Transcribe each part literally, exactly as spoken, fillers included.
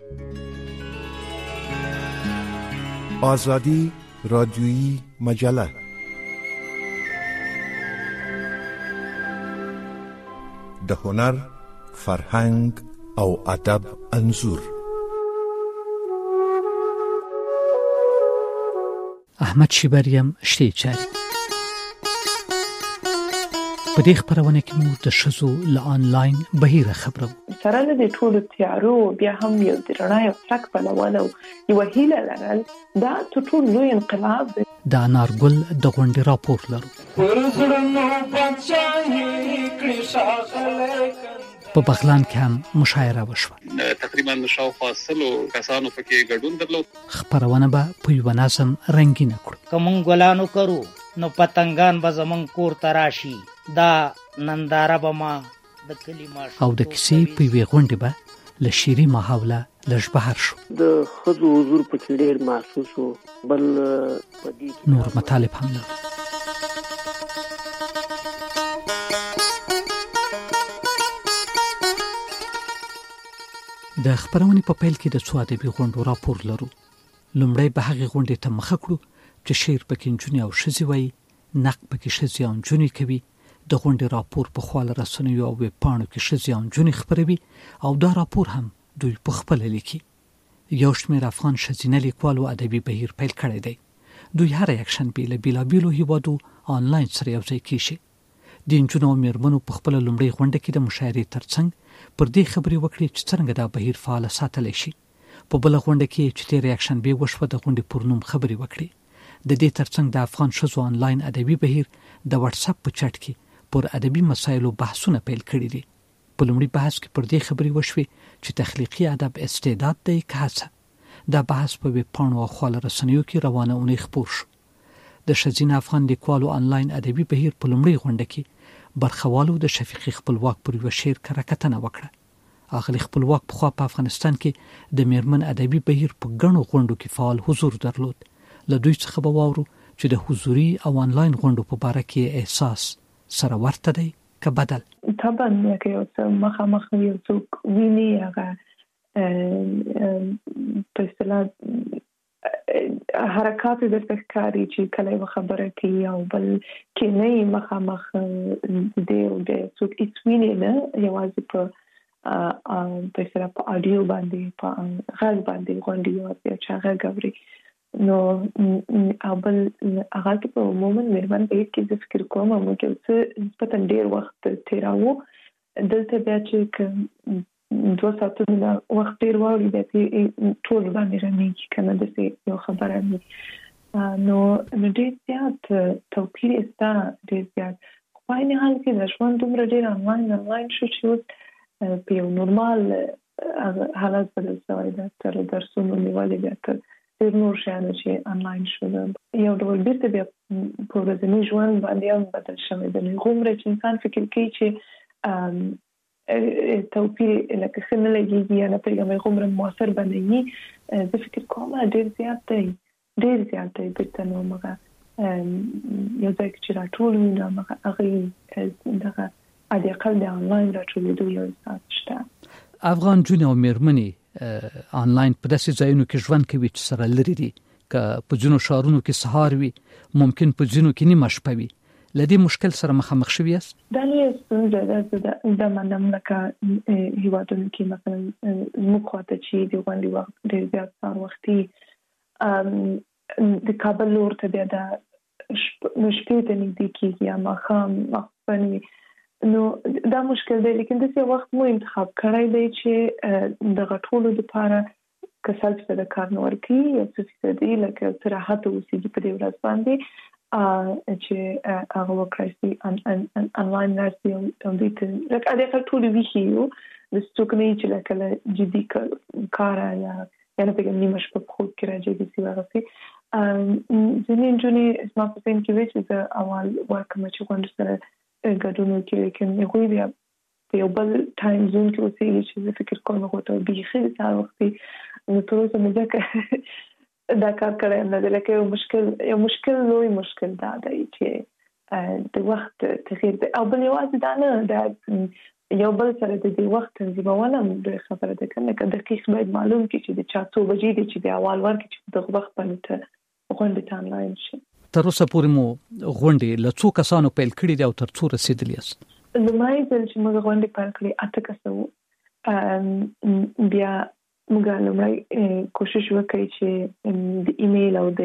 آزادی رادیویی مجله. د هنر، فرهنګ او ادب انځور. احمد شیبریم شتی چاری. په دې خبرونه کې مو د شزو ل انلاین بهیره خبرو سره د ټولو تیارو بیا هم یو د رڼا یو څرک بلول او یو هیله لرل دا ټول لوی انقلاب دی. د انارګل د غونډې راپور لرو. په بغلان کې هم مشاعره وشوه. تقریبا شاوخوا سلو کسانو پکې ګډون درلود. خبرونه به په یو نظم رنگینه کړو. کوم ګلانو کرو نو پتنګان به زمون کور تراشي دا ننداره به ما د کلمه او د کیسې په وی غونډه به ل شيري ماحوله لږ بهر شو. د خزو حضور په کې ډېر محسوس وو. بل پدې نور مطالب هم لرو. د خبرونې په پیل کې د څو ادبي غونډو راپور لرو. لومړی به هغه غونډې ته مخه کړو چې شعر پکې نجونې او ښځې وایي، نقد پکې ښځې او نجونې کوي، د غونډې راپور په خواله رسنیو او ویب پاڼو کې ښځې او نجونې خپروي او دا راپور هم دوی په خپل لیکي. یو شمېر افغان ښځینه لیکوالو ادبي بهیر پیل کړی دی. دوی هر یکشنبې له بیلابیلو هیوادو آنلاین سره یوځای کیږي. د نجونو او میرمنو په خپل لومړۍ غونډه کې د مشاعرې ترڅنګ پر دې خبرې وکړي چې څنګه دا بهیر فعال ساتلی شي. په بل غونډه کې چې تیر یکشنبې وشوه د غونډې پر نوم خبرې وکړي. د دې ترڅنګ د افغان ښځو آنلاین ادبي بهیر د واتس اپ په چټ کې پر ادبي مسایلو بحثونه پیل کړي دي. په لومړي بحث کې پر دې خبرې وشوي چې تخلیقي ادب استعداد دی که هڅه. دا بحث په ویب پاڼو او خواله رسنیو کې روانه اونۍ خپور شو. د ښځینه افغان لیکوالو آنلاین ادبي بهیر په لومړۍ غونډه کې برخوالو د شفیقي خپلواک پر یو شعر کره کتنه وکړه. اغلی خپلواک په خوا په افغانستان کې د میرمن ادبي بهیر په ګڼو غونډو کې فعال حضور درلود. له دوی څخه به واورو چې د حضوري او آنلاین غونډو په باره کې احساس سره ورته دی که بدل. طبعا که یو څه مخامخ یو څوک ویني هغه په اصطلاح حرکات د تخکاری چې کله یو خبره کوي او بل کې نه مخامخ دی او د څوک اڅوینه نه یوازې په په اصطلاح په اډیو باندې په غږ باندې غونډې او چې هغه غوړي نو اول هغه کې په عموما مېرمن په کې د فکر کوم او موږ څه نسبتا ډیر وخت تیراو دلته بیا چې دوه ساعتونه وخت ډیر وړي د ټول باندې رنګ کنه د یو خبره نه نو ډیر زیات توپیر استا ډیر زیات خو په نه حال کې د ژوند دومره ډیر آنلاین آنلاین شو چې په یو نورمال حالت بدل شوی دی. تر درسونو نیولې بیا تر ډیر نور شیان چې آنلاین شول یو ډول بیرته بیا په ورځني ژوند باندې هم بدل شوی دی. غومره چې انسان فکر کوي چې توپیر لکه څنګه لګیږي یا نه پیغام غومره موثر باندې زه فکر کوم ډیر زیات دی ډیر زیات دی بیرته نو مګه یو ځای چې راټول نه مګه هغه دغه اړ اقل د آنلاین راټولېدو یو ځای شته. افغان جون او میرمنې آنلاین په داسې ځایونو کې ژوند کوي چې سره لري دي که په ځینو ښارونو کې سهار وي ممکن په ځینو کې نیمه شپه وي. له دې مشکل سره مخامخ شوي یاست؟ دا لویه ستونزه ده د منم لکه هیوادونو کې مثلا زموږ خواته چې د غونډې وخت ډېر زیات سهار وختي د کابل لور ته بیا د شپې ته نږدې کېږي یا ماښام ماخوستنې نو دا مشکل دی. لیکن داسې وخت مو انتخاب کړی دی چې د غټولو لپاره کسل چې د کار نه ورکوي یو څه فیصدي لکه څه راحت اوسېږي په دې ورځ باندې چې هغه وکړای شي آنلاین نرسي او دوی ته لکه اډې ټول ویښي یو د څوک نه چې لکه جدي کار یا یا نه پیغام نیمه شپه په خوب کې راځي د سی ورغسي ځینې نجونې زما په فهم کې وایي چې زه اول ورکم چې غونډه سره ګډون وکړي لیکن هغوی بیا په یو بل ټایم زون کې اوسېږي چې زه فکر کوم هغو ته بیخي د سهار وختي نو تر اوسه مې ځکه دا کار کړی نه دی. لکه یو مشکل یو مشکل لوی مشکل دا دی چې د وخت تغییر دی او بل یوازې دا نه دا یو بل سره د دې وخت تنظیمونه د خبره ده کنه که دقیق باید معلوم کړي چې د چا څو بجې دي چې د اول ورکې چې د وخت باندې غونډه ته انلاین شي. تر اوسه پورې مو غونډې له څو کسانو پیل کړي دي او تر څو رسیدلی یاست؟ لومړی ځل چې موږ غونډې پیل کړې اته کسه وو. بیا موږ لومړی کوشش وکړو چې د ایمیل او د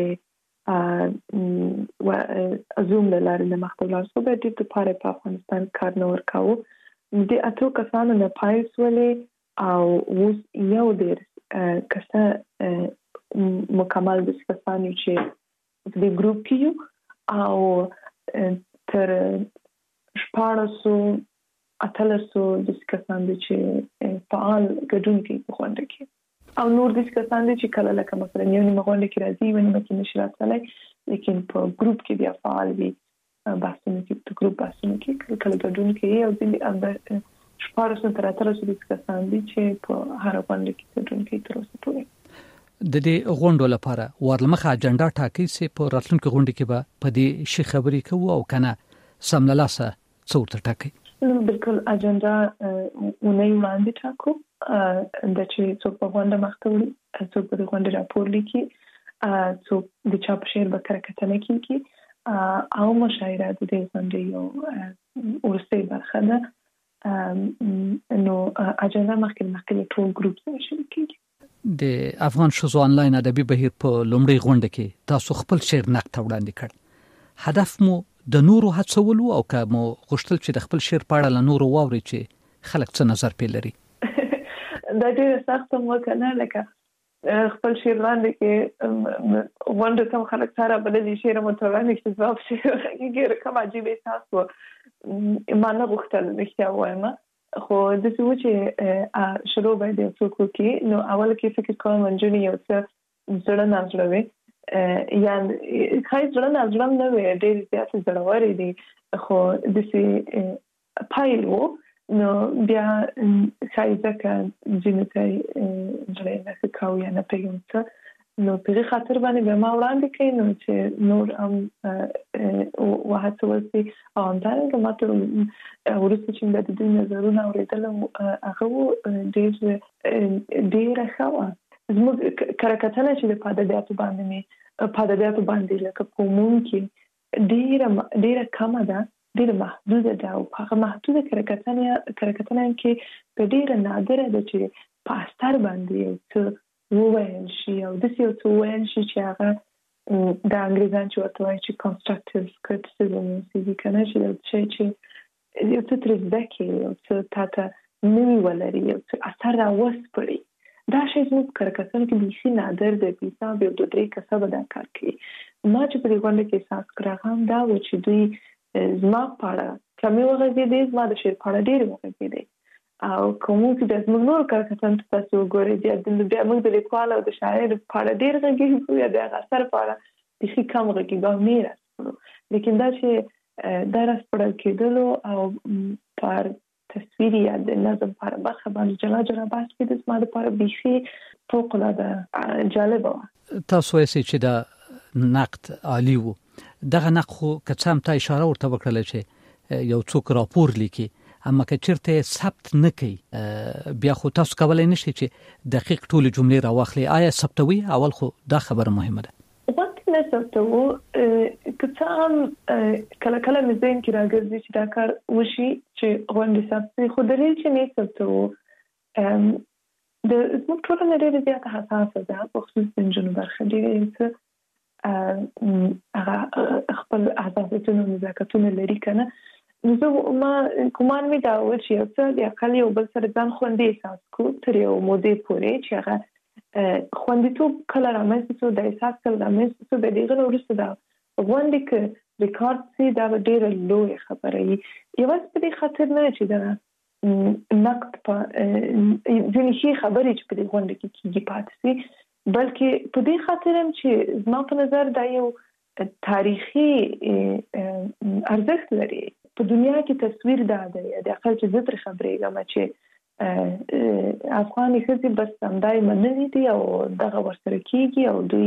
زوم له لارې د مخته ولاړ شو. به دې لپاره په افغانستان کار نه ورکاوه. د اتو کسانو نه پیل شولې او اوس یو ډېر کسه مکمل د کسانو چې د ګروپ کې یو او تر شپاړسو اتلسو د کسانو چې فعال ګډون کوي په غونډه کې او نور د کسانو چې کله لکه مثلا یو نیمه غونډه کې راځي ونې مکه نشي راتللی لیکن په ګروپ کې بیا فعال وي بحثونه کې په ګروپ بحثونه کې کله ګډون کوي او د شپاړسو تر اتلسو د کسانو چې په هر غونډه کې ګډون کوي تر اوسه پورې. د دې غونډو لپاره ورلمخه اجنډا ټاکي چې په راتلونکو غونډه کې به په دې شي خبرې کوو او کنه سملاسه څو ته ټاکي؟ نو بالکل اجنډا ونې وړاندې ټاکو د چې څوک په غونډه مخته وړي، څوک په غونډه راپور لیکي، څوک د چا په شعر به کتنه کوي او مشاعره د دې غونډې یو ورسته برخه ده. نو اجنډا مخکې مخکې ټول ګروپ سره شریکي. د افغان شوزو انلاین ادبي بهیر په لومړی غونډه کې تاسو خپل شعر نقد وړاندې کړ. هدف مو د نورو هڅولو او که مو غوښتل چې د خپل شعر په اړه له نورو واوري چې خلک څه نظر پې لري؟ دا ډېره سخته مو کنه لکه خپل شعر وړاندې کې غونډه کوم خلک سره بللي شعر مو ته وړاندې کې ځواب شي ډېر کوم عجیب احساس و. ما نه غوښتل رښتیا وایم خو د څه و چې شروع باید یو څوک وکړي. نو اول کې فکر کوم نجونې یو څه زړه نه زړه وي یا ښایي زړه نه زړه نه وي ډېر زیات زړورې دي خو داسې پیل و. نو بیا ښایي ځکه ځینو ته زړه یې نه ښه کاوه یا نه پوهېږم څه نو په دې خاطر باندې بیا ما وړاندې کړي نو چې نور هم وهڅول شي او همدارنګه ما ته وروسته چې د دوی نظرونه اورېدل هغه ډېر ډېره ښه وه. زموږ کره کتنه چې د په ادبیاتو باندې مې په ادبیاتو باندې لکه په عموم کې ډېره ډېره کمه ده، ډېره محدوده ده او په هغه محدوده کره کتنه کره کتنه کې په ډېره نادره ده چې په اثر باندې یو څه وویل شي او داسې یو څه وویل شي چې هغه د انګریزان چې ورته وایي چې کنسټرکټیو کریټیسیزم وسیږي که نه چې یو شی چې یو څه ترې زده کړې یو څه تا ته نوي ولري یو څه اثر راوسپړي. دا شی زموږ کره کتنه کې بیخي نادر دی. په حساب یو دوه درې کسه به دا کار کوي. ما چې په دې غونډه کې احساس کړی هغه هم دا و چې دوی زما په اړه کمې وغږېدې، زما د شعر په اړه ډېرې وغږېدې او کوم چې د زموږ نور کار کتن تاسو وګورئ بیا بیا موږ د لیکوال او د شاعر په اړه ډېر غږېږو یا د هغه اثر په اړه بیخي کم غږېږو او نه یې راسپړو. لیکن دا چې دا راسپړل کېدلو او پر تصویر یا د نظم په اړه برخه باندې جلا جلا بحث کېده زما دپاره بیخي فوق‌العاده جالبه وه. تاسو وایئ چې دا نقد عالي و. دغه نقد خو که څه هم تا اشاره ورته وکړله چې یو څوک راپور لیکي اما که چیرته ثبت نه کوي بیا خو تاسو کولای نشئ چې دقیق ټول جملې راواخلئ. آیا ثبتوي؟ اول خو دا خبره مهمه ده. وخت نه ثبتو که څه هم کله کله مې ذهن کې راګرځي چې دا کار وشي چې غونډې ثبت شي خو دلیل چې نه ثبتو د زموږ ټولنه ډېره زیاته حساسه ده په خصوص د نجونو برخه ډېره څه هغه خپل احساساتونه او نزاکتونه لري که نه. نو زه ما ګمان مې دا و چې یو څه د اقل یو بل سره ځان خوندي احساس کړو تر یو مودې پورې چې هغه خوندیتوب کله رامنځته شو د احساس کله رامنځته شو د دې نه وروسته دا غونډې که ریکارډ شي دا به ډېره لویه خبره وي. یوازې په دې خاطر نه چې دا نقد په ځینې ښې خبرې چې په دې غونډه کې کېږي پاتې شي بلکې په دې خاطر هم چې زما په نظر دا یو تاریخي ارزښت لري. په دنیا کې تصویر دا دی د اقل چې زه ترې خبرېږم چې افغاني ښځې بس همدای منلي دي او دغه ورسره کېږي او دوی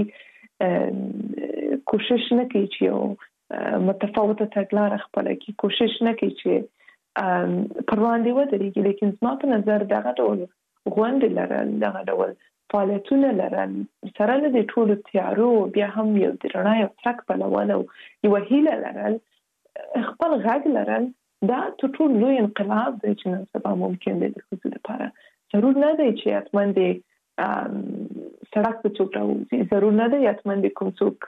کوشش نه کوي چې یو متفاوته تګلاره خپله کړي، کوشش نه کوي چې پر وړاندې ودرېږي. لیکن زما په نظر دغه ډول غونډې لرل، دغه ډول فعالیتونه لرل سره له دې ټولو تیارو بیا هم یو د رڼا یو څرک بلول او یوه هیله لرل، خپل غږ لرل، دا تر ټولو لوی انقلاب دی چې نن سبا ممکن دی د ښځو لپاره. ضرور نه دی چې حتما د سړک په څوک راوځي، ضرور نه دی حتما د کوم څوک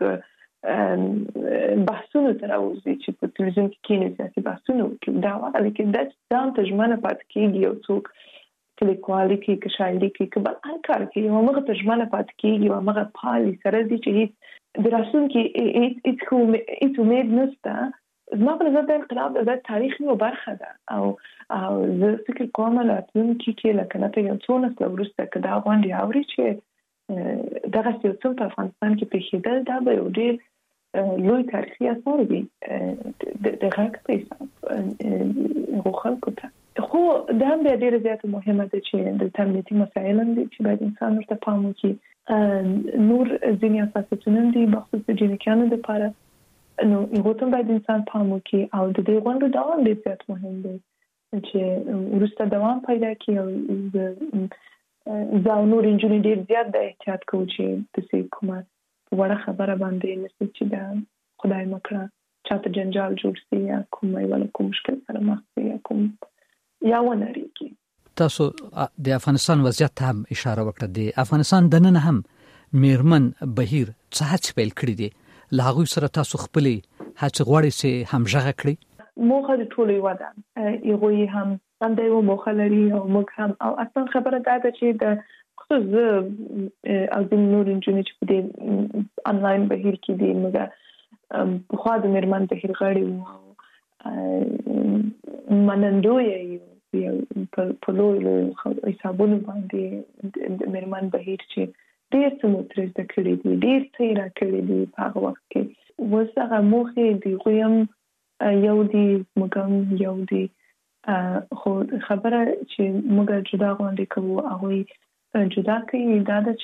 بحثونو ته راوځي چې په تلویزیون کې کینې سیاسي بحثونه وکړي. دا وایي لیکن دا ځان ته ژمنه پاتې کېږي، یو څوک که لیکوالي کوي، که شاعري کوي، که بل هر کار کوي، یو همغه ته ژمنه پاتې کېږي او همغه پالي سره ځي چې هېڅ د راتلونکي هېڅ امید نشته. زما په نظر د انقلاب د تاریخ یوه برخه ده او او زه فکر کوم راتلونکي کې لکه نه یو څو نسله وروسته که دا غونډې اوري چې دغسې یو څه په افغانستان کې پېښېدل، دا به یو ډېر لوی تاریخي اثر وي د غږ په حساب هغو خلکو ته. خو دا هم بیا ډېره زیاته مهمه ده چې د امنیتي مسایل هم دي چې باید انسان ورته پام وکړي. نور ځینې اساسیتونه هم دي بخصوص د جنکیانو دپاره، نو هغو ته باید انسان پام وکړي او د دې غونډو دوام ډېر زیات مهم دی چې وروسته دوام پیدا کړي. او زه او نور نجونې ډېر زیات د احتیاط کوو چې داسې کومه وړه خبره باندې نشي چې دا خدای مه کړه چاته جنجال جوړ شي یا کوم یو له کوم مشکل سره مخ شي یا کوم یا ونرېږي. تاسو د افغانستان وضعیت ته هم اشاره وکړه. د افغانستان دننه هم میرمن بهیر څه هڅې پیل کړي دي، له هغوی سره تاسو خپلې هڅې غواړئ چې همغږه کړئ؟ موخه د ټولو یوه ده، هغوی هم همدا یوه موخه لري او موږ هم. او اصلا خبره دا ده چې د خصوص زه او ځینې نور نجونې چې په دې انلاین بهیر کې دي، موږ پخوا د میرمن بهیر غړي وو او منندویه یو په لوی لوی حسابونو باندې د میرمن بهیر چې ډېر څه مو ترې زده کړي دي، ډېر څه یې راکړي دي په هغه وخت کې. اوس هغه موخې د هغوی هم یو دي، موږ هم یو دي. خو خبره چې موږ جدا غونډې کوو هغوی جدا کوي دا ده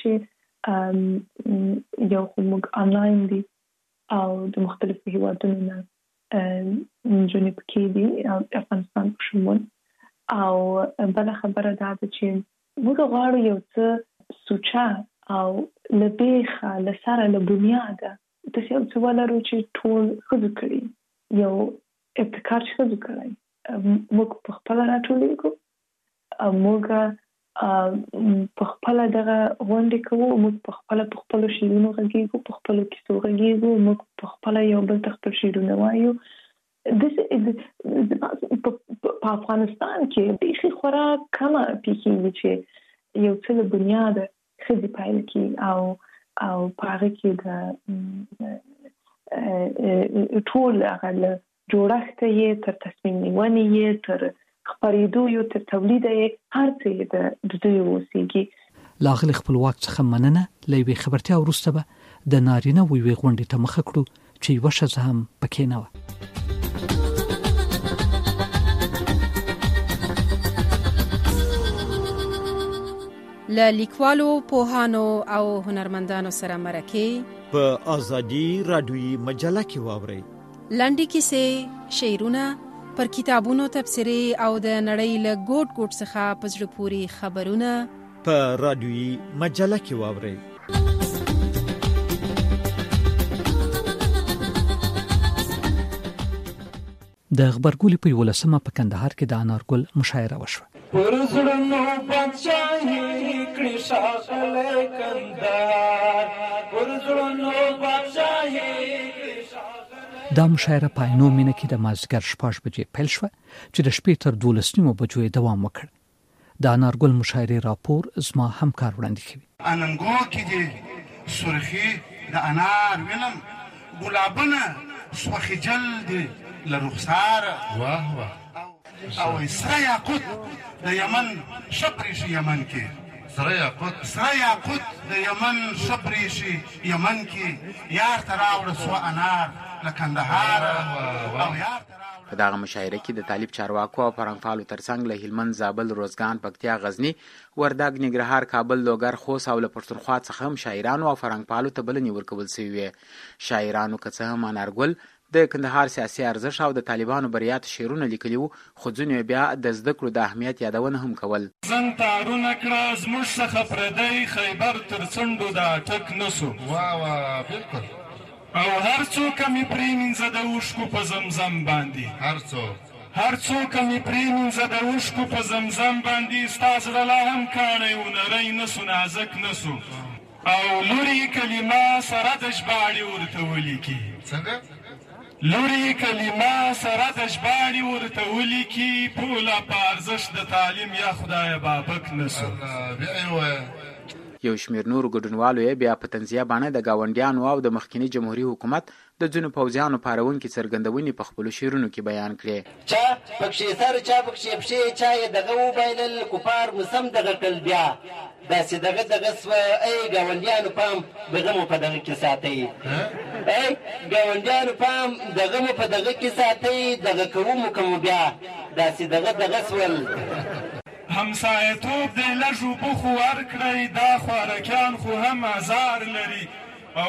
چې یو خو موږ آنلاین دي او د مختلفو هیوادونو نه نجونې پکې دي، افغانستان په شمول. او بله خبره دا ده چې موږ غواړو یو څه سوچه او له بیخه له سره له بنیاده داسې یو څه ولرو چې ټول ښځو کړي، یو ابتکار چې ښځو کړی، موږ په خپله راټولېږو، موږ په خپله دغه غونډې کوو، موږ په خپله په خپلو شعرونو غږېږو، په خپلو کیسو غږېږو، موږ په خپله یو بل ته خپل شعرونه وایو. په افغانستان کې بیخي خورا کمه پیښېږي چې یو څه له بنیاده ښځې پیل کړي او او په هغه کې د ټول هغه له جوړښته یې تر تصمیم نیونې یې تر خپرېدو یې تر تولیده یې هر څه یې د دوی اوسېږي. له هغه خپلواک څخه مننه. له یوې خبرتیا وروسته به د نارینه یوې غونډې ته مخه کړو چې یوه ښځه هم پکې نه وه. له لیکوالو، پوهانو او هنرمندانو سره مرکې په ازادي رادیویي مجله کې واورئ. لنډې کیسې، شعرونه، پر کتابونو تبصرې او د نړۍ له ګوټ ګوټ څخه په زړه پورې خبرونه په رادیویي مجله کې واورئ. د غبرګولي په یولسمه په کندهار کې د انارګل مشاعره وشوه. ورزړنو بادشاہي کړي شاغله کندهار، ورزړنو بادشاہي کړي شاغله. دا مشاعره په عینو مینه کې د مازدیګر شپږ بجې پیل شوه چې د شپې تر دولس نیمو بجو یې دوام وکړ. د انارګل مشاعرې راپور زما همکار وړاندې کوي. اننګو کې دي سرخي د انار وینم، ګلابونه سوخي جلد لرخسار، واه واه او سره یاقوت د یمن شپریشي یمن کې، سره یاقوت سره یاقوت د یمن شپریشي یمن کې، یار تراوړ سو انار لکندهار او یار. په دغه مشاعره کې د طالب چارواکو او فرهنګپالو ترڅنګ له هلمند، زابل، روزګان، پکتیا، غزنی، وردګ، ننګرهار، کابل، لوګر، خوست او له پښتونخوا څخه هم شاعرانو او فرهنګپالو ته بلنې ورکول شوې وې. شاعرانو که څه هم انارګل د کندهار سیاسي ارزښت او د طالبانو بریات شعرونه لیکلي وو، خو ځینو بیا د زده کړو د اهمیت یادونه هم کول. زنګ تارونه کړه زموږ څخه پردی خیبر تر څنډو دا ټک نسو. واه واه بالکل. او هر څوک مې پرېمینځه د اوښکو په زمزم باندې، هر څوک هر څوک مې پرېمینځه د اوښکو په زمزم باندې، ستا زړه لا هم کاڼی و نری نسو نازک نسو. او لوري کلمه سره د ژباړې ورته ولیکي. څنګه؟ لوري کلمه سره د ژباړې ورته ولیکي، پوله په ارزښت د تعلیم یا خدایه بابک نسو. بیا یې ووایه. یو شمېر نورو ګډونوالو یې بیا په طنزیه بڼه د ګاونډیانو او د مخکیني جمهوري حکومت د ځینو پوځیانو پارونکي څرګندونې په خپلو شعرونو کې بیان کړې. چا پکښې سر چا پکښې پښې، چا یې دغه وبایلل کفار مسم دغه کړل بیا، داسې دغه دغه سوه ای ګاونډیانو پام دغه مو په دغه کې ساتئ، ای ګاونډیانو پام دغه مو په دغه کې ساتئ، دغه کوو مو که مو بیا داسې دغه دغه سول. همسایتوب دی لږ اوبه خو ورکړئ، دا خوارکیان خو هم ازار لري، او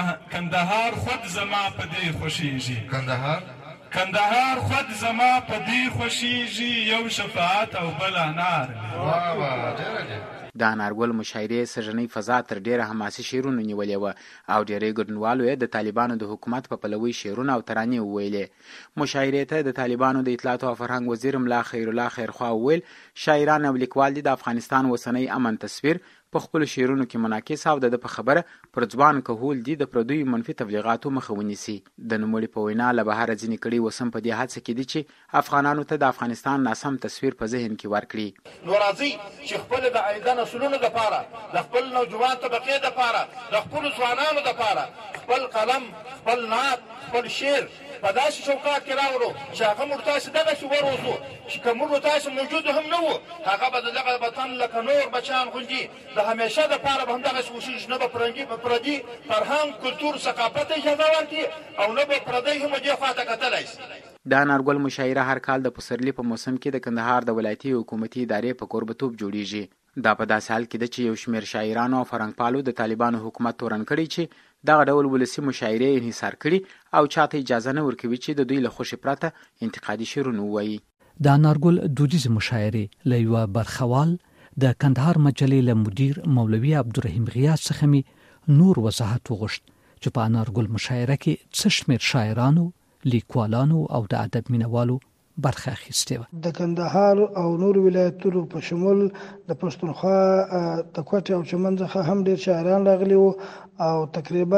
کندهار خود زما په دې خوښیږي. کندهار کندهار خود زما په دې خوښیږي، یو شفاعت او بل انار. واه واه ډېره ډېره. د انارګل مشاعرې سږنۍ فضا تر ډېره حماسي شعرونو نیولې وه او ډېری ګډونوالو یې د طالبانو د حکومت په پلوي شعرونه او ترانې وویلې. مشاعرې ته د طالبانو د اطلاعاتو او فرهنګ وزیر ملا خیرالله خیرخوا وویل شاعران او لیکوال دي د افغانستان اوسنی امن تصویر په خپلو شعرونو کې منعکس او د په خبره پر ځوان کهول دي د پردیو منفي تبلیغاتو مخه ونیسي. د نوموړي په وینا له بهره ځینې کړي وسم په دې هڅه کې دي چې افغانانو ته د افغانستان ناسم تصویر په ذهن کې ورکړي. نو راځئ چې خپل د عایده نسلونو دپاره، د خپل نوجوان طبقې دپاره، د خپلو ځوانانو دپاره خپل قلم، خپل نعت، خپل شعر په داسې چوکاټ کې راوړو چې هغه موږ تاسې دغسې وروځو چې که موږ تاسې موجود هم نه وو، هغه به د دغه وطن لکه نور بچیان غوندې د همیشه دپاره به همدغسې اوسېږي، نه به پردي فرهنګ، کلتور، ثقافت اجازه ورکړي او نه به پردی هم دې خوا ته کتلی شي. د انارګل مشاعره هر کال د پسرلي په موسم کې د کندهار د ولایتي حکومتي ادارې په کوربتوب جوړیږي. دا په داسې حال کې ده چې یو شمېر شاعرانو او فرهنګپالو د طالبانو حکومت تورن کړی چې دغه ډول ولسي مشاعرې انحصار کړي او چاته اجازه نه ورکوي چې د دوی له خوښې پرته انتقادي شعرونه ووایي. د انارګل دودیزې مشاعرې له یوه برخوال د کندهار مجلې له مدیر مولوي عبدالرحیم غیاث څخه مې نور وضاحت وغوښت چې په انارګل مشاعره کې څه شمېر شاعرانو، لیکوالانو او د ادب مینوالو برخه اخیستې وه. د کندهار او نور ولایتونو په شمول د پښتونخوا د کوټې او چمن څخه هم ډېر شاعران راغلي وو او تقریبا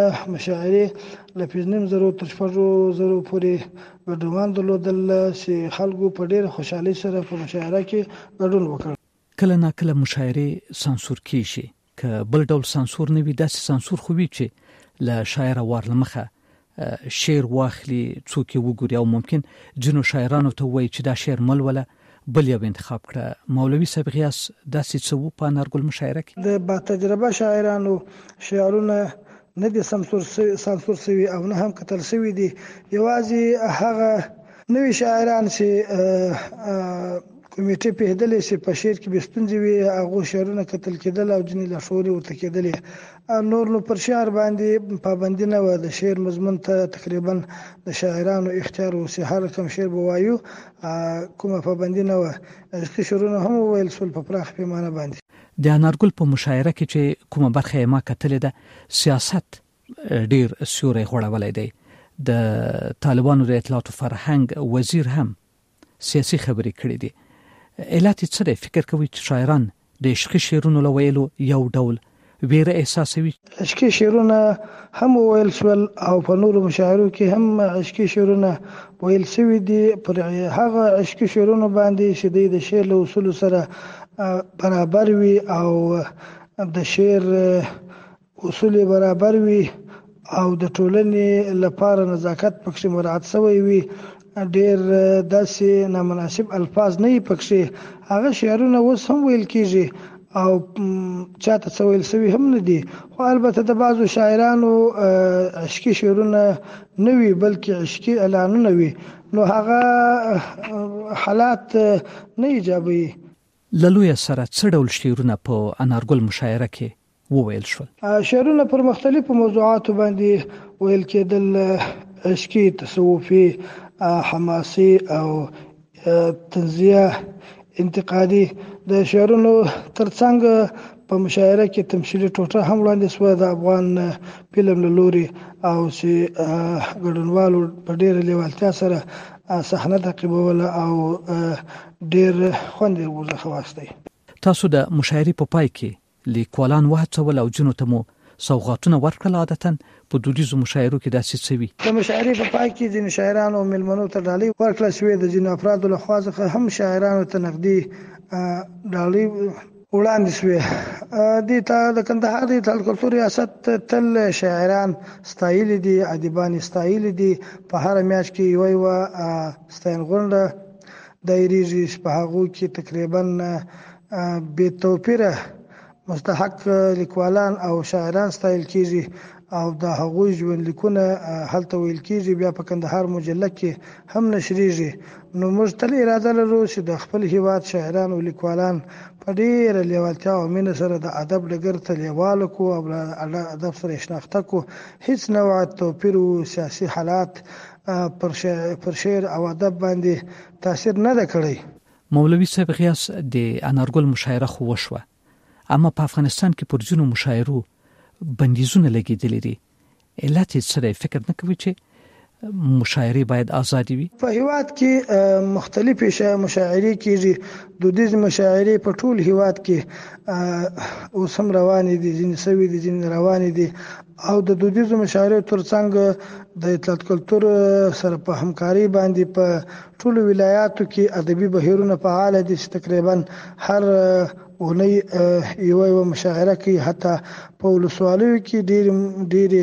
مشاعرې له پنځه نیم زرو تر شپږو زرو پورې ګډونوال درلودل چې خلکو په ډېره خوشحالۍ سره په مشاعره کې ګډون وکړ. کله ناکله مشاعرې سانسور کیږي، که بل ډول سانسور نه وي داسې سانسور خو وي چې له شاعره وار له مخه شعر واخلي، څوک یې وګوري او ممکن ځینو شاعرانو ته ووایي چې دا شعر مه لوله، بل یو انتخاب کړه. مولوي صاحب غیاث داسې څه وو په انارګل مشاعره کې؟ د با تجربه شاعرانو شعرونه نه دي سانسور سوي او نه هم کتل سوي دي، یوازې هغه نوي شاعران چې کمیټې پېښېدلې چې په شعر کې به ستونزې وي هغو شعرونه کتل کېدل او ځینې لاشعوري ورته کېدلې. نور نو پر شعر باندې پابندي نه وه، د شعر مضمون ته تقریبا د شاعرانو اختیار و چې هر کوم شعر به وایو، کومه پابندي نه وه. عشقي شعرونه هم وویل شول په پراخ پیمانه باندې. د انارګل په مشاعره کې چې کومه برخه یې ما کتلې ده، سیاست ډېر سیوری غوړولی دی. د طالبانو د اطلاعاتو فرهنګ وزیر هم سیاسي خبرې کړې دي. علت یې څه دی؟ فکر کوي چې شاعران د عشقي شعرونو له ویلو یو ډول ویره احساسوي؟ عشقي شعرونه هم ویل شول او په نورو مشاعرو کې هم عشقي شعرونه ویل شوي دي. پر هغه عشقي شعرونو باندې چې دوی د شعر له اصولو سره برابر وي او د شعر اصول برابر وي او د ټولنې لپاره نزاکت پکې مراعات شوی وي، ډېر داسې نامناسب الفاظ نه وي پکې، هغه شعرونه اوس هم ویل کېږي او چاته څه ویل شوي هم نه دي. خو البته د بعضو شاعرانو عشقي شعرونه نه وي بلکې عشقي اعلانونه وي، نو هغه حالات نه ایجابوي. له لویه سره څه ډول شعرونه په انارګل مشاعره کې وویل شول؟ شعرونه پر مختلفو موضوعاتو باندې ویل کېدل، عشقي تصوفي حماسي او تنزیه انتقادي د شعرونو ترڅنګ په مشاعره کې تمثيلي ټوټه هم وړاندې شوه د افغان فلم له لوري او چې ګډونوالو په ډېره لیوالتیا سره صحنه تعقیبوله او ډېر خوند یې ورڅخه واخیستی. تاسو د مشاعرې په پای کې لیکوالان وهڅول او ځینو ته مو سوغاتونه ورکړل. عادتاً په دودیزو مشاعرو کې داسې څه وي. د مشاعرې په پای کې ځینې شاعرانو او مېلمنو ته ډالۍ ورکړل شوې. د ځینو افرادو لخوا څخه هم شاعرانو ته نغدي ډالۍ وړاندې شوې. دې ته د کندهار د اطلاعات کلتور ریاست تل شاعران ستایلي دي، ادیبان ستایلي دي. په هره میاشت کې یوه یوه ستاینغونډه دایریږي په هغو کې تقریبا بې توپیره مستحق لیکوالان او شاعران ستایل کیږي او د هغوی ژوندلیکونه هلته ویل کیږي. بیا په کندهار مجله کې هم نشریږي. نو موږ تل اراده لرو چې د خپل هیواد شاعران او لیکوالان په ډېره لیوالتیا او مینه سره د ادب ډګر ته لیواله کړو او له ادب سره یې شناخته کړو. هیڅ نوع توپیر او سیاسي حالات پر شعر او ادب باندې تاثیر نه ده کړی. مولوي صاحب غیاث د انارګل مشاعره خو وشوه، اما په افغانستان کې پر ځینو مشاعرو بندیزونه لګېدلي دي. علت یې څه دی؟ فکر نه کوي چې مشاعرې باید آزادې وي؟ په هیواد کې مختلفې مشاعرې کېږي. دودیز مشاعرې په ټول هیواد کې اوس هم روانې دي، ځینې سوي دي، ځینې روانې دي. او د دودیزو مشاعرې ترڅنګ د اطلاعات کلتور سره په همکاري باندې په ټولو ولایاتو کې ادبي بهیرونه فعال دي چې تقریبا هر اونۍ یوه یوه مشاعره کوي. حتی په ولسوالیو کې ډېرې ډېرې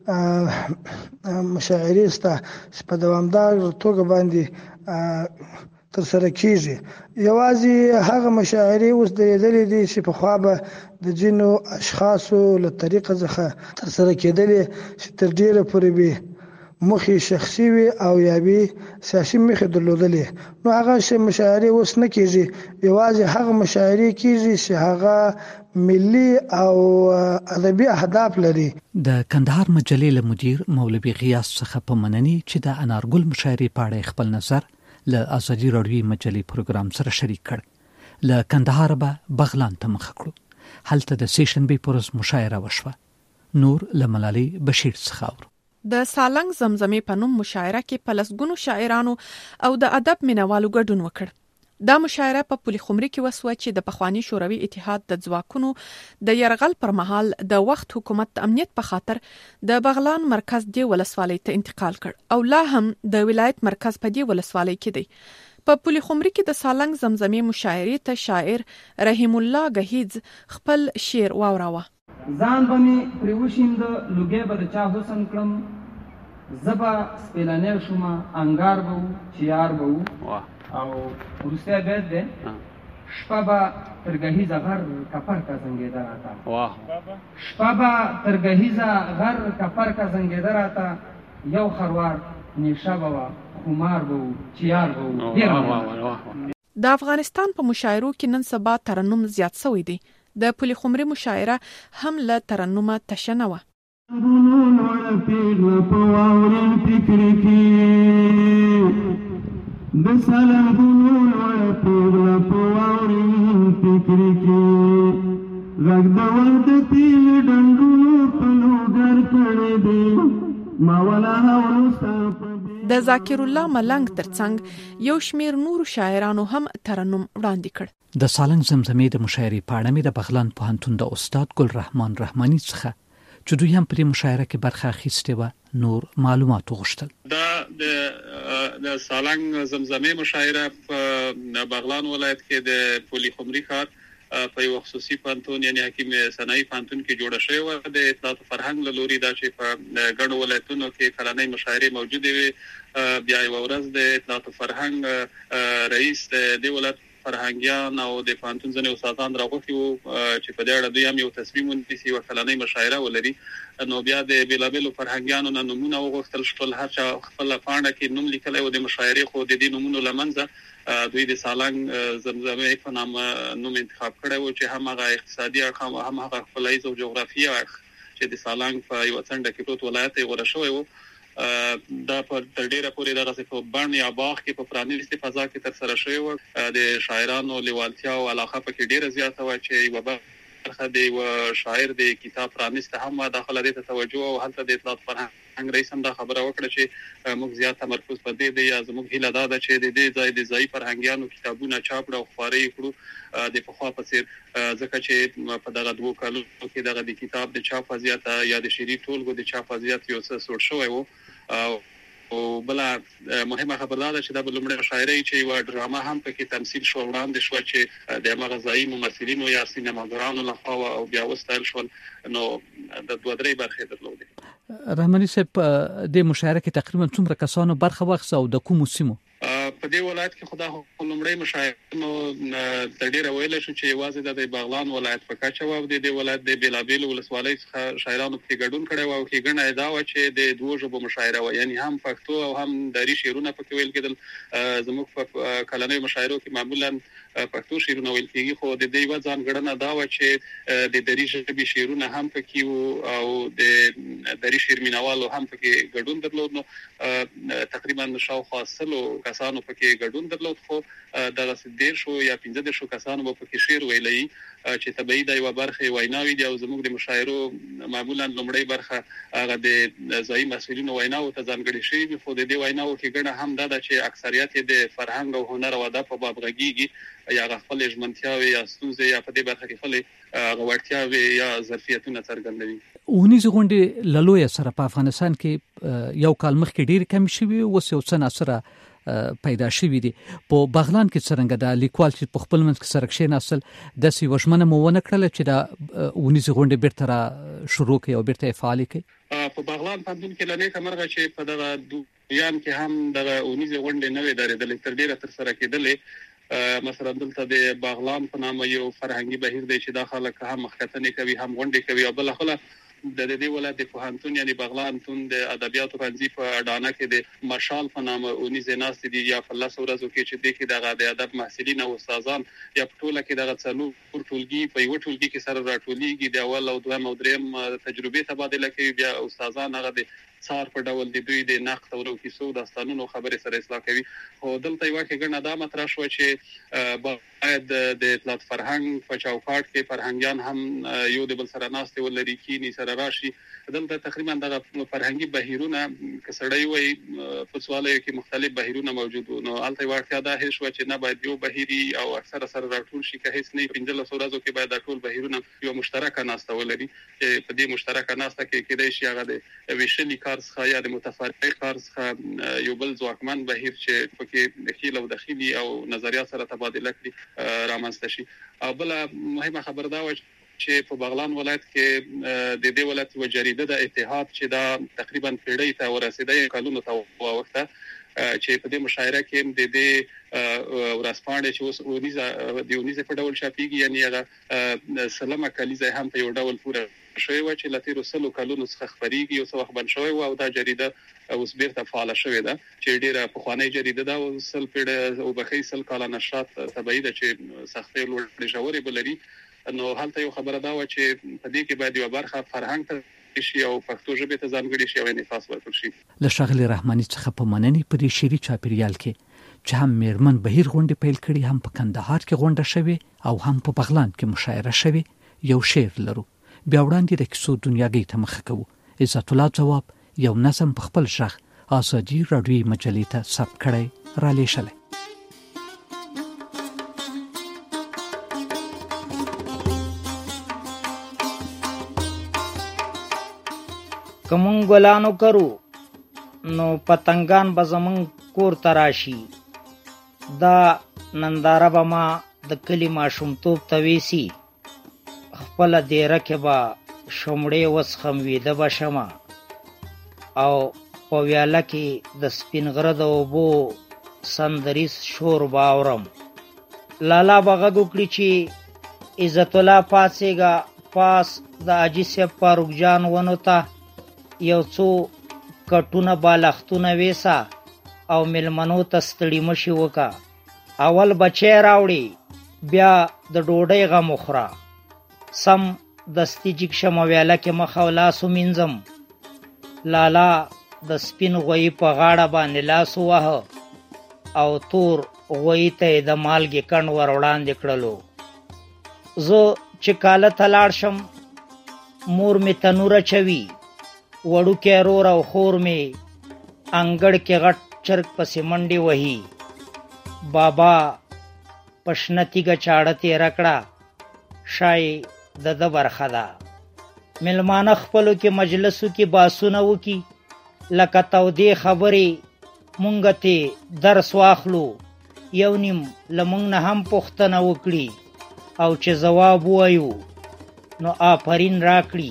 مشاعرې شته چې په دوامداره توګه باندې ترسره کیږي. یوازې هغه مشاعرې اوس درېدلې دي چې پخوا به د ځینو اشخاصو له طریقه څخه ترسره کېدلې چې تر ډېره پورې به مخې شخصي وي او یا به سیاسي مخې درلودلې. نو هغه مشاعرې اوس نه کېږي. یوازې هغه مشاعرې کېږي چې هغه ملي او ادبي اهداف لري. د کندهار مجلې له مدیر مولوي غیاث څخه په مننې چې د انارګل مشاعرې په اړه خپل نظر له ازادي راډیوي مجلې پروګرام سره شریک کړ. له کندهار به بغلان ته مخ کړو. هلته د سې شنبې پر ورځ مشاعره وشوه. نور له ملالۍ بشیر څخه اورو. د سالنګ زمزمې په نوم مشاعره کې په لسګونو شاعرانو او د ادب مینوالو ګډون وکړ. دا مشاعره په پولي خمري کې وسوه چې د پخوانی شوروي اتحاد د ځواکونو د یرغل پر مهال د وخت حکومت د امنیت په خاطر د بغلان مرکز دی ولسوالۍ ته انتقال کړ او لا هم د ولایت مرکز په دی ولسوالۍ کې دی. په پولي خمري کې د سالنګ زمزمې مشاعرې ته شاعر رحیم الله غهیز خپل شعر واوراوه. ځان بمی پریوشیم د لوګي به د چا حسن کړم، زبا سپیلانه شوما انګار بو چیار بو او ورسته بیت ده شپابا ترګهیزا غر کفر کا زنګیدا راتا. واه شپابا ترګهیزا غر کفر کا زنګیدا راتا. یو خروار نشابوا خمار بو چیار بو. د افغانستان په مشاعرو کې نن سبا ترنم زیات شوی دی. د پولي خمري مشاعره هم له ترنمه تشنه و. د سلامونو لوړ پیغله په واورین فکر کې غږ د ورد تیل ډنډونو په لوګر کړی دی ما ولا هولستا. د ذاکر الله ملنګ ترڅنګ یو شمیر نور شاعرانو هم ترنم وړاندې کړ. د سالنګ زمزمې د مشاعرې په اړه مې د بغلان پوهنتون د استاد ګل رحمان رحماني څخه چې دوی هم پرې مشاعره کې برخه اخیستې وه نور معلومات وغوښتل. دا د د سالنګ زمزمې مشاعره په بغلان ولایت کې د پولي خمري ښار په یو خصوصي پوهنتون یعنی حکیم صنایي پوهنتون کې جوړه شوې وه. د اطلاعات فرهنګ له لوري دا چې په ګڼو ولایتونو کې کلنۍ مشاعرې موجودې وي. بیا یوه ورځ د اطلاعات فرهنګ رئیس د دې ولایت فرهنګیان او د پوهنتون ځینې استادان راغوښتي وو چې په دې اړه دوی هم یو تصمیم ونیسي یوه کلنۍ مشاعره ولري. نو بیا د بېلابېلو فرهنګیانو نه نومونه وغوښتل شول. هر چا خپله پاڼه کې نوم لیکلی و د مشاعرې، خو د دې نومونو له منځه دوی د سالنګ زمزمې په نامه نوم انتخاب کړی و چې هم هغه اقتصادي اړخ هم هغه خپلهییز او جغرافیایي اړخ چې د سالنګ په یوه څنډه کې پروت ولایت یې غوره شوی و. دا په تر ډیره پورې دغه په بڼ یا باغ کې په پرانیستي فضا کې تر سره شوی و. د شاعرانو لیوالتیا او علاقه پکې ډیره زیاته و چې یو برخه دی و شاعر د کتاب پرانیسته هم داخله دې ته توجه او هلته د اطلاعات فرهنګ رئیس هم دا خبره وکړه چې موږ زیات تمرکز په دې دی یا زموږ هیله دا ده چې د دې ځای د ځای فرهنګیانو کتابونه چاپ او خپاره کړو د پخوا په څیر، ځکه چې په دغه دوه کالو کې دغه د کتاب د چاپ وضعیت یا د شعري ټولګو د چاپ وضعیت یو څه سوړ شوی و. او بل مهمه خبره ده چې دا بلومړی شاعري چې یو ډرامه هم پکې تمثيل شو وړاندې شو چې د مغزایي ممثلینو یا سینماګرانو لخوا او بیا وستایل شو، نو د دوه درې برخې درلودې. رحماني صاحب د مشاعره کې تقریبا څومره کسانو برخه واخیسته او د کوم سیمو؟ په دې ولایت کې خدا لومړی مشاعرینو تر ډیره ویل شو چې یوازې د بغلان ولایت په کچه و او د دې ولایت د بیلابیل ولسوالۍ څخه شاعرانو په ګډون کړي او کې ګڼه ادعا و چې د دوه ژبو مشاعره و، یعنی هم پښتو او هم دری شعرونه پکې ویل کېدل. زموږ په کلنۍ مشاعرو کې معمولا پښتو شعرونه ویل کېږي، خو د دې و ځانګړنه دا و چې د دری ژبې شعرونه هم پکې وو او د دری شعر مینوالو هم پکې ګډون درلود. نو تقریبا شاوخوا سلو کسانو پکې ګډون درلود، خو دغه ډیر شو یا پنځه د شو کسانو په پکې شعر ویلي چې طبيعي د یو برخه ویناوي دی او زموږ د مشاعرو معمولا لومړی برخه هغه د ځای مسؤلینو ویناو ته ځانګړي شي، خو د دې ویناو کې ګڼه هم دا چې اکثریت د فرهنګ او هنر او ادب په باب غږیږي یا خپل ژمنتیاوي یا ستونزې یا په دې برخه کې خپل غوړتیاوي یا ظرفیتونه څرګندوي. اونیز غونډې للوی سره په افغانستان کې یو کال مخکې ډیر کم شوی او اوس یو څه سره پیدا شوی دی. په بغلان کې څنګه د لیکوال چې په خپل منځ کې سره کښین اصل د سی وشمنه مو ونه کړل چې دا اونیز غونډې بیرته را شروع کړي او بیرته فعال کړي؟ په بغلان پوهنتون کې لنې کمرغه چې په دغه دویان کې هم دغه اونیز غونډې نه وې درېدلې، تر ډیره تر سره کېدلې. مثلا دلته د بغلان په نامه یو فرهنګي بهیر دی چې داخله که هم مخکتنې کوي هم غونډې کوي، او بل خله د دې ولایت د پوهنتون یعنی بغلان تون د ادبیاتو پنځي په اډانه کې د مشال په نامه اونیز ناس دي یا په لاس ورځو کې چې د کې د ادب محصلین او استادان یا په ټوله کې دغه څلور ټولګي په یو ټولګي کې سره راټولېږي د اول او دویم او دریم تجربه تبادله کوي، بیا استادان هغه د څار په ډول د دوی د نقد او کیسو داستانونو خبرې سره اصلاح کوي. خو دلته یو کې ګڼه دا مطرح شو چې باید د اطلاعات فرهنګ په چوکاټ کې فرهنګیان هم یو د بل سره ناستې ولري کینی سره راشي. دلته تقریبا دغه فرهنګي بهیرونه کسړی وي په سوالو کې مختلف بهیرونه موجود وو، نو الته ورته دا هیڅ و چې نه باید یو بهيري او اکثر سره راټول شي، که هیڅ نه پنځله سورازو کې باید ټول بهیرونه یو مشترکه ناسته ولري چې په دې مشترکه ناسته کې کېدای شي هغه د ویشلي کار څخه یا د متفرق کار څخه یو بل ځواکمن بهیر چې پکې دخیل او داخلي او نظریات سره تبادله کړي رامنځته شي. او بل مهمه خبر دا و چې په بغلان ولایت کې د دې ولایت و جریده د اتحاد چې دا تقریبا پیړۍ ته ورسېده کلونو ته وخته چې په دې مشاعره کې د دې ورسپانډه چې اوس اونیزه د اونیزه په ډول شاپیږي، یعنی هغه سلمه کلیزه هم په یو ډول پوره شوی و چې لته رسلو کلونو څخه خبريږي او څو وخت بن شوی او دا جریده اوس بیرته فعال شوی ده چې ډیره په خوانی جریده دا وسل پیړه او بخې سل کاله نشرات تبعید چې سختي لوړ جوړې بلري. نو هلته یو خبره دا و چې په دې کې باید یو برخه فرهنګ ته شي او پښتو ژبه ته ځانګړي شي او انعکاس ورکړي شي. له ښاغلي رحماني څخه په مننې په دې شعري چاپیریال کې چې هم میرمن بهیر غونډې پیل کړي، هم په کندهار کې غونډه شوې او هم په بغلان کې مشاعره شوې، یو شعر لرو. بیا وړاندې د کیسو دنیاګۍ ته مخه کوو. عزت الله ځواب یو نظم په خپل ژغ ازادي راډیوي مجلې ته ثبت کړی را لېږلی. کمون ګلانو کرو نو پتنګان به زمون کور تراشي، دا ننداره به ما د کلی ماشومتوب ته ویسي، خپل دیره کې به شمړې وسخم ویده به شمه او په ویاله کې د سپین غره د اوبو سندریز شور به اورم. لالا به غږ وکړي چې عزت الله پاڅېږه، پاس د حاجي صاحب فاروق جان ونو ته یو څو کټونه بالښتونه ویسا او ملمنو ته ستړي مشي وکا. اول بچی راوړي بیا د ډوډۍ غم وخوره، سم دستي جګ شم ویاله کې مخ او لاس ومینځم. لالا د سپین غوی په غاړه باندې لاس ووهه او تور غوی ته یې د مالګې کڼ ور وړاندې کړلو. زه چې کاله ته لاړ شم مور مې تنور اچوي، وړوکی رور او خور مې انګړ کې غټ چرګ پسې منډې وهي. بابا په شنه تیږه چاړه تېره کړه، شای د ده برخه ده. مېلمانه خپلو کې مجلسو کې باسونه وکي لکه تودې خبرې مونږ ته درس واخلو، یو نیم له مونږ نه هم پوښتنه وکړي او چې ځواب ووایو نو آفرین راکړي.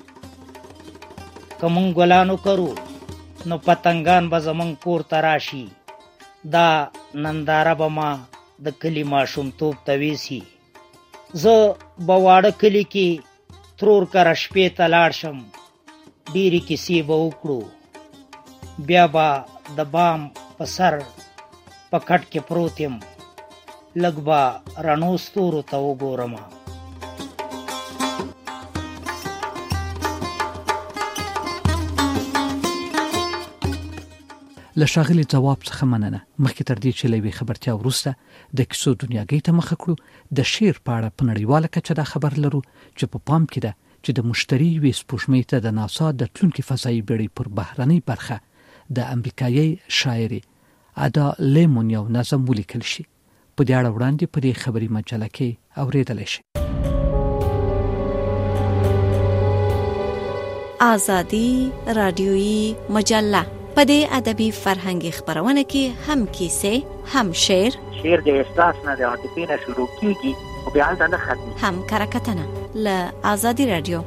که مونږ ګلانو کرو نو پتنګان به زمونږ کور ته راشي. دا ننداره به ما د کلي ماشومتوب ته ویسي. زه به واړه کلي کې ترور کره شپې ته لاړ شم، ډېرې کیسې به وکړو. بیا به د بام په سر په کټ کې پروت یم، لږ به رڼو ستورو ته وګورم. له ښاغلي ځواب څخه مننه. مخکې تر دې چې له یوې خبرتیا وروسته د کیسو دنیاګۍ ته مخه کړو، د شعر په اړه په نړیواله کچه دا خبر لرو چې په پام کې ده چې د مشتري یوې سپوږمۍ ته د ناسا د تلونکي فضایي بېړۍ پر بهرنۍ برخه د امریکایي شاعرې ادا لیمون یو نظم ولیکل شي. په دې اړه وړاندې په دې خبري مجله کې اورېدلی شي. آزادي رادیویی مجله په دې ادبي فرهنګي خبرونه کې هم کیسې، هم شعر، شعر د احساس نه د عاطفې نه شروع کیږي او بیا هلته نه ختمي، هم کرکټنه له آزادي رادیو.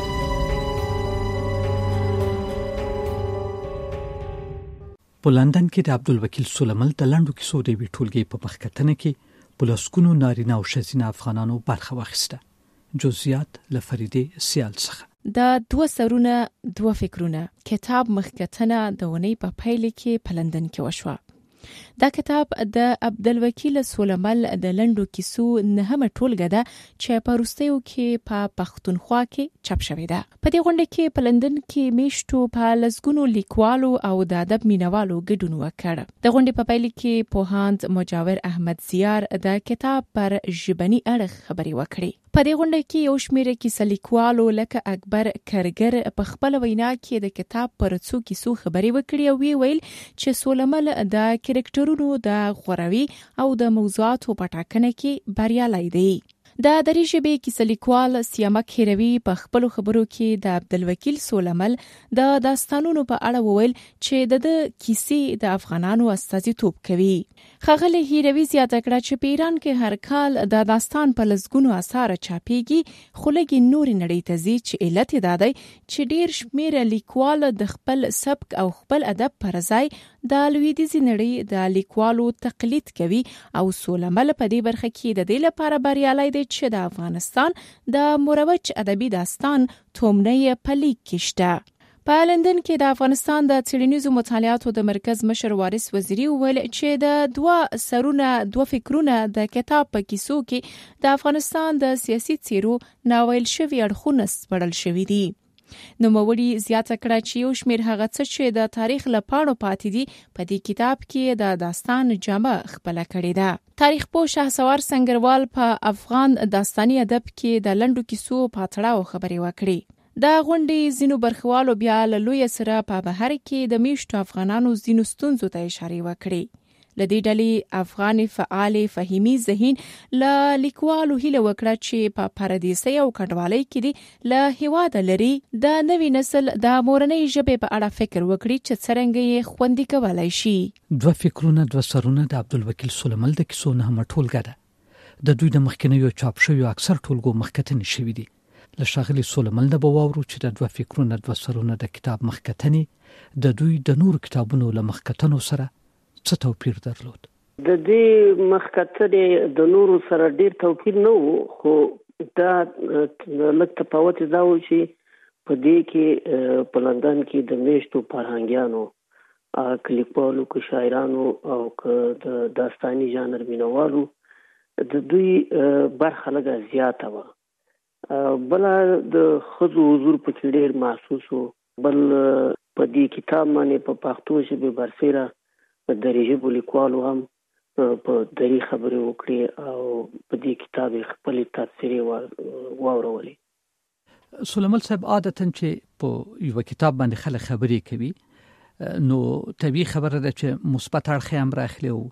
په لندن کې د عبدالوکیل سولمل د لنډو کیسو د یوې ټولګې په مخکتنه کې په لسګونو نارینه او ښځینه افغانانو برخه واخیسته. جزئیات له فریدې سیال څخه. دا دوه سرونه دوه فکرونه کتاب مخکتنه د ونې په پیل کې په لندن کې وشوه. دا کتاب د عبدالوکیل سولمل د لنډو کیسو نهمه ټولګه ده چې په وروستیو کې په پښتونخوا کې چاپ شوې ده. په دې غونډه کې په لندن کې میشتو په لسګونو لیکوالو او د ادب مینوالو ګډون وکړ. د غونډې په پیل کې پوهاند مجاور احمد زیار د کتاب پر ژبني اړخ خبرې وکړې. په دې غونډه کې یو شمېر کیسه لیکوالو لکه اکبر کرګر په خپل وینا کې د کتاب پر څو کیسو خبرې وکړې او وی ویل چې سولمل د کرکټرونو د غوروي او د موضوعاتو په ټاکنه کې بریالی دی. د دري ژبې کیسه لیکوال سیامک هیروي په خپلو خبرو کې د عبدالوکیل سولمل د داستانونو په اړه وویل چې د کیسې د افغانانو استازیتوب کوي. ښاغلي هیروي زیاته کړه چې په ایران کې هر کال د داستان په لسګونو اثار چاپېږي، خو لږې نورې نړۍ ته ځي چې علت یې دا دی چې ډېر شمېر لیکوال د خپل سبک او خپل ادب پر ځای د لویدیځې نړۍ د لیکوالو تقلید کوي او سولمل په دې برخه کې د دې لپاره بریالی دی چې د افغانستان د مروج ادبي داستان تومنه په لیک کې شته. په لندن کې د افغانستان د څېړنیزو مطالعاتو د مرکز مشر وارث وزیري وویل چې د دوه سرونه دوه فکرونه د کتاب په کیسو کې د افغانستان د سیاسي څیرو ناویل شوي اړخونه سپړل شوي دي. نوموړي زیاته کړه چې یو شمېر هغه څه چې د تاریخ له پاڼو پاتې دي په دې کتاب کې د داستان جامه خپله کړې ده. تاریخ پوه شهسوار سنگروال په افغان داستاني ادب کې د لنډو کیسو په تړاو خبرې وکړې. دا غونډې ځینو برخوالو بیا له لویه سره په بهر کې د میشتو افغانانو ځینو ستونزو ته اشارې وکړې. له دې ډلې افغان فعال فهیمي ذهین له لیکوالو هیله وکړه چې په پردیسۍ او کډوالۍ کې دي له هیواده لري د نوي نسل د مورنۍ ژبې په اړه فکر وکړي چې څرنګه یې خوندي کولای شي. دوه فکرونه دوه سرونه د عبدالوکیل سولمل د کیسو نهمه ټولګه ده. د دوی د مخکینیو چاپ شویو اکثر ټولګو مخکتنې شوي دي. له ښاغلي سولمل نه به واورو چې د دوه فکرونه دوه سرونه د کتاب مخکتنې د دوی د نورو کتابونو له مخکتنو سره څه توپیر درلود؟ د دې مخکتنې د نورو سره ډیر توپیر نه و، خو دا لږ تفاوت دا و چې په دې کې په لندن کې د میشتو فرهنګیانو، لیکوالو، که شاعرانو او که د داستاني ژانر مینوالو د دوی برخه لږه زیاته وه. بله د ښځو حضور پکې ډېر محسوس و. بل په دې کتاب باندې په پښتو ژبه برسېره د ژبو لیکوالو هم په دری خبرې وکړي او په دې کتاب خپل تفسیر واورولې. سلیمان صاحب عادتاً چې په یو کتاب باندې خلک خبرې کوي نو طبیعي خبره ده چې مثبت اړخ هم راخلي او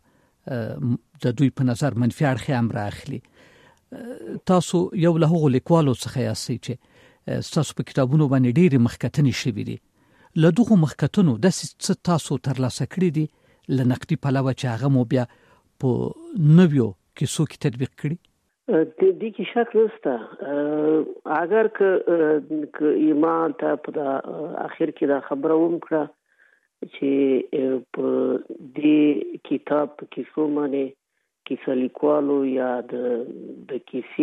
د دوی په نظر منفي اړخ هم راخلي. تاسو یو له هغو لیکوالو څخه یاستئ چې تاسو په کتابونو باندې ډېرې مخکتنې شوي دي. له دغو مخکتنو داسې څه تاسو ترلاسه کړي دي له نقدي پلوه چې هغه مو بیا په نویو کیسو کې تطبیق کړي؟ د دې کې شک نشته. اگر که ایمان ته په اخر کې دا خبره وکړه چې په دې کتاب په کیسو باندې کیسه لیکوالو یا د د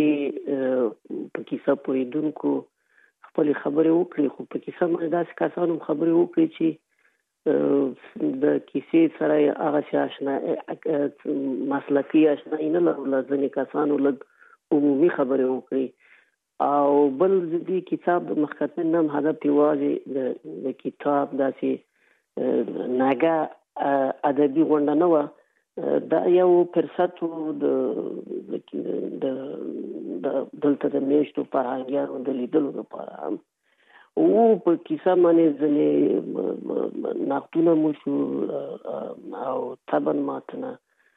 کیسې په کیسه پوهیدونکو خپل خبرې وکړي، خو په کیسه باندې داسې کسانو خبرې وکړي چې د کیسې سره هغه شي آشنا مسلکي آشنایي نه لرله، ځینې کسانو لږ عمومي خبرې وکړي. او بل دې کتاب د مخکتن نم هدف یوازې د کتاب داسې ناګه ادبي غونډه نه وه، دا یو فرصت و د دلته د میشتو فرهنګیانو د لیدلو لپاره هم او په کیسه باندې ځینې نقدونه مو شو او طبعا ماتنه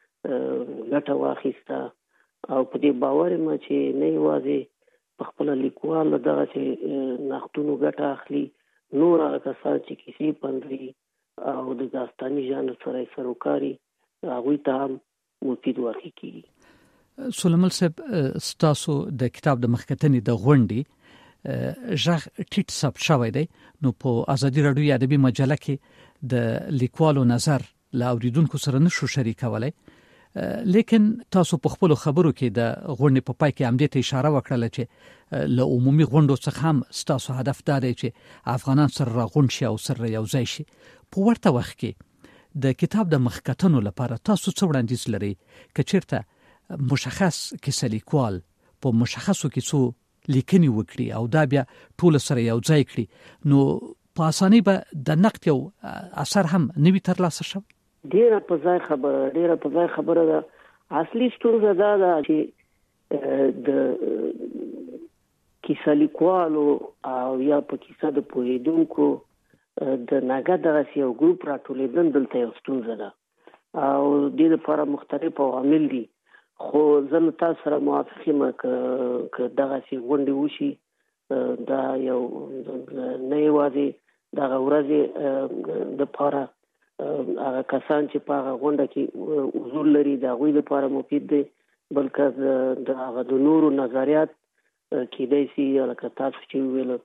ګټه واخیسته او په دې باور یم چې نه یوازې په خپل لیکوال دغه چې نقدونو ګټه اخلي، نور هغه کسان چې کیسې پندري او د داستاني ژانر سره سروکاري هغوی ته هم مفید واقع کیږي. سلیمان صاحب ستاسو د کتاب د مخکتنې د غونډې ژغ ټیټ ثبت شوی دی، نو په ازادي راډیو ادبي مجله کې د لیکوالو نظر له اوریدونکو سره نشو شریکولی، لیکن تاسو په خپل خبرو کې د غونډې په پای کې هم دې ته اشاره وکړه چې له عمومي غونډو څخه هم ستاسو هدف دا دی چې افغانان سره راغونډ شي او سره یو ځای شي. په ورته وخت کې د کتاب د مخکتنو لپاره تاسو څه وړاندیز لرئ که چیرته مشخص کیسه لیکوال په مشخصو کیسو لیکنې وکړي او دا بیا ټول سره یو ځای کړي نو په اسانۍ به د نقد یو اثر هم نوي ترلاسه شي؟ ډیره په ځای خبره ډیره په ځای خبره ده. اصلي ستونزه دا ده چې د کیسه لیکوالو او یا په کیسه د پوهیدونکو د ناګه دغه یو ګروپ راټولېدل دلته یو ستونزه ده او دې لپاره مختلف عوامل دي، خو زه له تاسو سره موافق یم که دغسې غونډې وشي دا یو نه یوازې دغه ورځې دپاره هغه کسان چې په هغه غونډه کې حضور لري د هغوی لپاره مفید دی، بلکې د هغه د نورو نظریات کیدای شي لکه تاسو چې وویل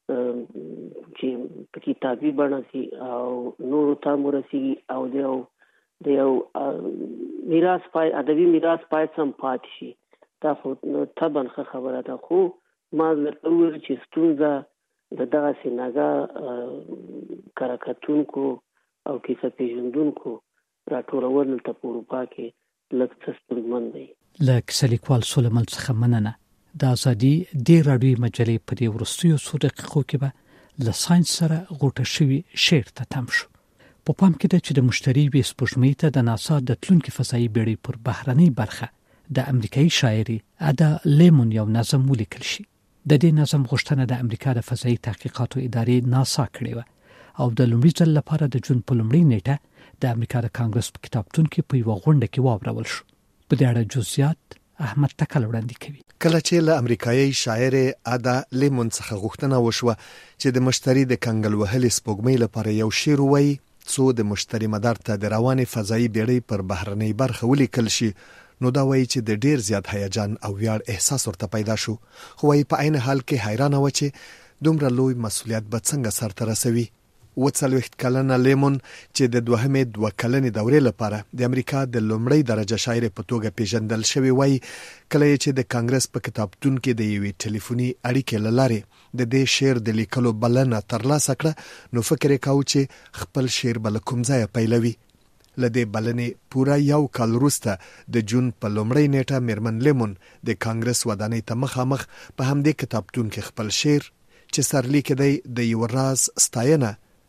چې په کتابي بڼه شي او نورو ته هم ورسېږي او د یو د یو میراث پای ادبي میراث پای سم پاتې شي. دا خو طبعا ښه خبره ده، خو ما درته وویل چې ستونزه د دغسې ناګه کره کتونکو او کیسه پیژندونکو راټولول ته په اروپا کې لږ څه ستونزمن دی. له کیسه لیکوال سلیمان څخه مننه. د ازادي دې راډیوي مجلې په دې وروستیو څو دقیقو کې به له ساینس سره غوټه شوي شعر ته تم شو. په پام کې ده چې د مشتري وې سپوږمۍ ته د ناسا د تلونکي فضایي بیړۍ پر بهرنۍ برخه د امریکایي شاعري ادا لیمون یو نظم ولیکل شي. د دې نظم غوښتنه د امریکا د فضایي تحقیقاتو ادارې ناسا کړې وه او د لومړي ځل لپاره د جون په لومړۍ نیټه د امریکا د کانګرس په کتابتون کې په یوه غونډه کې واورول شو. په دې اړه جزئیات احمد تکل وړاندې کوي. کله چې له امریکایي شاعر ادا لیمون څخه غوښتنه وشوه چې د مشتري د کنګل وهلې سپوږمۍ لپاره یو شعر ووایي څو د مشتري مدار ته د روانې فضایي بیړۍ پر بهرنۍ برخه ولیکل شي، نو دا وایي چې د ډیر زیات هیجان او ویاړ احساس ورته پیدا شو، خو وایي په عین حال کې حیرانه و چې دومره لوی مسؤلیت به څنګه سرته رسوي. و څلوېښت کلنه لیمون چې د دوهمې دوه کلنې دورې لپاره د امریکا د لومړۍ درجه شاعر په توګه پیژندل شوی وای، کله چې د کانګرس په کتابتون کې د یوې ټلیفوني اړیکې له لارې د دې شعر د لیکلو بلنه ترلاسه کړه، نو فکر یې کاوه چې خپل شعر به له کوم ځایه پیلوي. له دې بلنې پوره یو کال وروسته د جون په لومړۍ نیټه میرمن لیمون د کانګرس ودانۍ ته مخامخ په همدې کتابتون کې خپل شعر چې سرلیک دی د یو راز ستاینه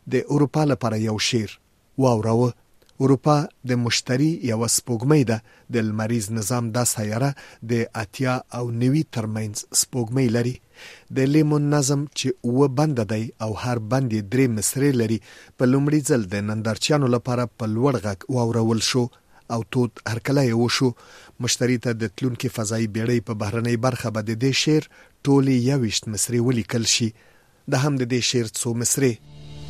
د اروپا لپاره یو شعر واوراوه. اروپا د مشتری یو سپوږمۍ ده. د لمریز نظام دا سیاره د اتیا او نوي ترمنځ سپوږمۍ لري. د لیمون نظم چې اوه بند دی او هر بند یې درې مصرې لري په لومړي ځل د نندارچیانو لپاره په لوړ غږ واورول شو او تود هرکلی وشو. مشتری ته د تلونکي فضایي بیړۍ په بهرنۍ برخه به د دې شعر ټولې یوویشت مصرې ولیکل شي. د هم د دې شعر څو مصرې: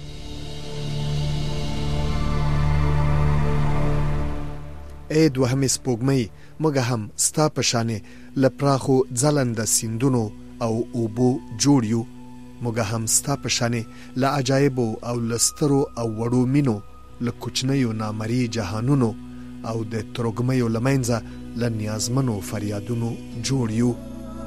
ای دوهمې سپوږمۍ، موږ هم ستا په شانې له پراخو ځلنده سیندونو او اوبو جوړ یو. موږ هم ستا په شانې له عجایبو او له سترو او وړو مینو، له کوچنیو نامرئي جهانونو او د ترږمیو له منځه له نیازمنو فریادونو جوړ یو.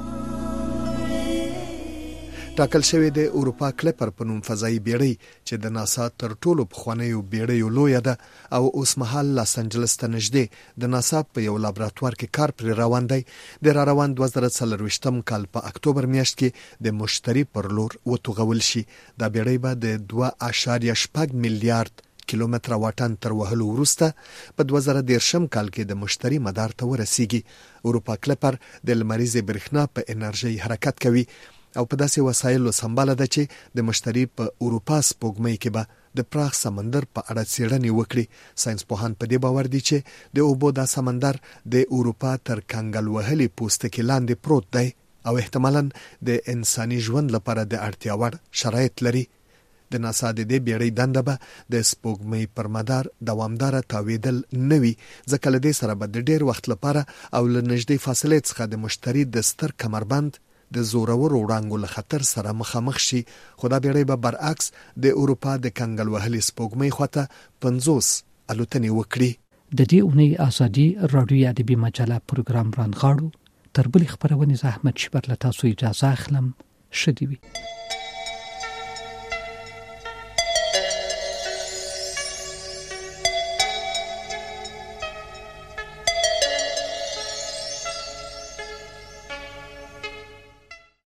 ټاکل شوې د اروپا کلپر په نوم فضایي بیړۍ چې د ناسا تر ټولو پخوانیو بیړیو لویه ده او اوس مهال لاس انجلس ته نږدې د ناسا په یو لابراتوار کې کار پر روان دی. د را روان دوه زره څلرویشتم کال په اکتوبر میاشت کې د مشتری پر لور وتوغول شي. دا بیړۍ به د دوه اعشاریه شپږ میلیارډ کیلومتره واټن تر وهلو وروسته په دوه زره دېرشم کال کې د مشتری مدار ته ورسیږي. اروپا کلپر د لمریزې برېښنا په انرژۍ حرکت کوي او په داسې وسایلو سمباله ده چې د مشتری په اروپا سپوږمۍ کې به د پراخ سمندر په اړه څېړنې وکړي. ساينس پوهان په دې باور دي چې د اوبو دا سمندر د اروپا تر کنګل وهلي پوستکي لاندې پروت دی او احتمالاً د انساني ژوند لپاره د اړتیا وړ شرایط لري. د ناسا د دې بیړۍ دنده به د سپوږمۍ پر مدار دوامداره تاویدل نه وي، ځکه له دې سره به د ډېر وخت لپاره او له نږدې فاصلې څخه د مشتری د ستر کمربند د زورورو وړانګو له خطر سره مخامخ شي. خو دا بیړۍ به برعکس د اروپا د کنګل وهلي سپوږمۍ خواته پنځوس الوتنې وکړي. د دې اونۍ ازادي راډیو ادبي مجله پروګرام رانغاړو. تر بلې خبرونې زه احمد شبر له تاسو اجازه اخلم. ښه دې وي.